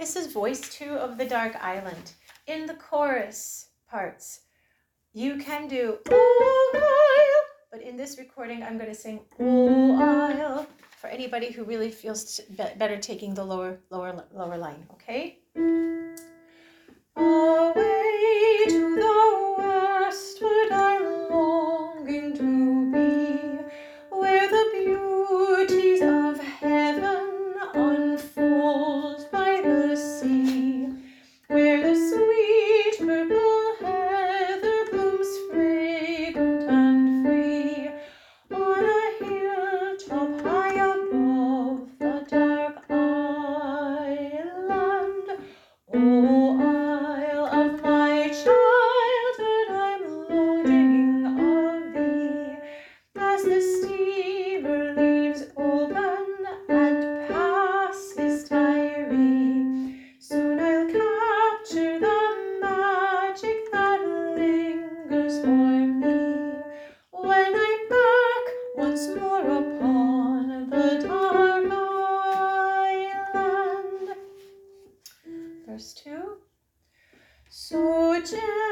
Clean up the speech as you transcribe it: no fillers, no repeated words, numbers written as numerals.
This is voice 2 of the Dark Island. In the chorus parts, you can do "Oh Isle," but in this recording, I'm going to sing "Oh Isle" for anybody who really feels better taking the lower line. Okay. Away to the westward I'm longing to be, where the beauties of heaven unfold by the sea, where the sweet purple heather blooms fragrant and free, on a hilltop high above the dark island. Oh, Isle of my childhood, I'm longing of thee, as the steamer leaves Oban and passes Tiree. Soon I'll capture the magic that lingers for me, when I'm back once more upon the dark island. Verse 2. So gentle